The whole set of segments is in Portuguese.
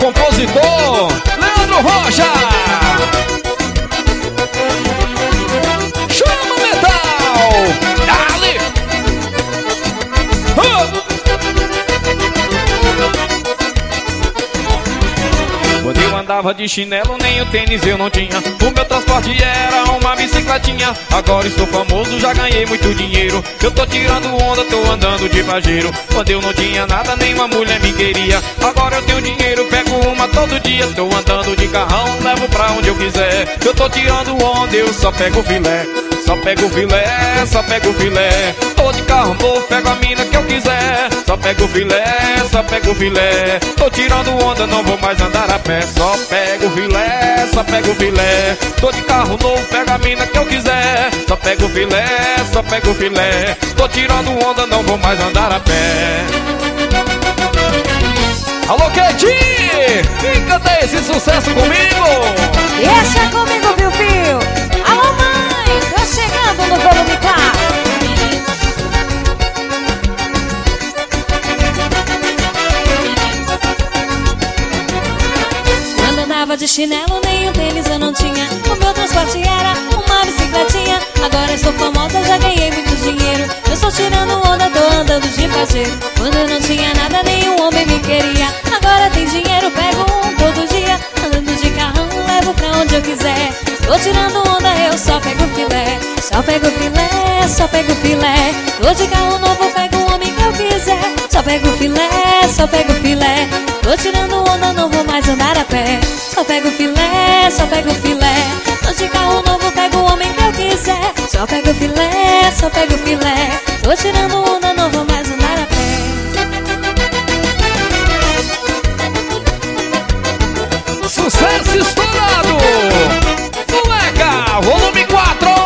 compositor Leandro Rocha. Chama metal! Dale! Quando eu andava de chinelo, nem o tênis eu não tinha. O meu transporte era uma bicicletinha. Agora estou famoso, já ganhei muito dinheiro. Eu tô tirando onda, tô andando de pajeiro. Quando eu não tinha nada, nenhuma mulher me queria. Agora eu tenho dinheiro, pego uma todo dia. Tô andando de carrão, levo pra onde eu quiser. Eu tô tirando onda, eu só pego filé. Só pego filé, só pego filé. Tô de carro novo, pego a mina que eu quiser. Só pego filé, só pego filé. Tô tirando onda, não vou mais andar a pé. Só pego filé, só pego filé. Tô de carro novo, pego a mina que eu quiser. Só pego filé, só pego filé. Tô tirando onda, não vou mais andar a pé. Alô, Ketinho! Vem cantar esse sucesso comigo! Deixa comigo, viu, fio? Alô, mãe! Tô chegando no volume 4. Quando andava de chinelo, nem um tênis eu não tinha. O meu transporte era uma bicicletinha. Agora estou famosa, já ganhei muito dinheiro. Eu estou tirando onda, tô andando de pajeiro. Quando eu não tinha nada, nenhum homem me queria. Agora tem dinheiro, pego um todo dia. Andando de carrão, levo pra onde eu quiser. Tô tirando onda, eu só pego filé. Só pego filé, só pego filé. Tô de carro novo, pego o homem que eu quiser. Só pego filé, só pego filé. Tô tirando onda, não vou mais andar a pé. Só pego filé, só pego filé. Tô de carro novo, pego o homem que eu quiser. Só pego filé, só pego filé. Tô tirando onda, não vou mais andar a pé. Sucesso estourado! Moleca, volume 4!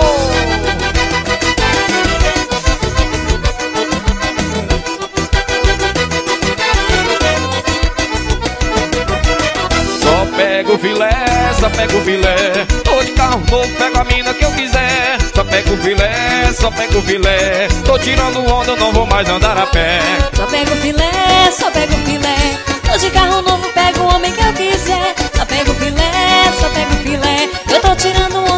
Só pego filé, só pego filé. Tô de carro novo, pego a mina que eu quiser. Só pego filé, só pego filé. Tô tirando onda, eu não vou mais andar a pé. Só pego filé, só pego filé. Tô de carro novo, pego o homem que eu quiser. Só pego filé, só pego filé. Eu tô tirando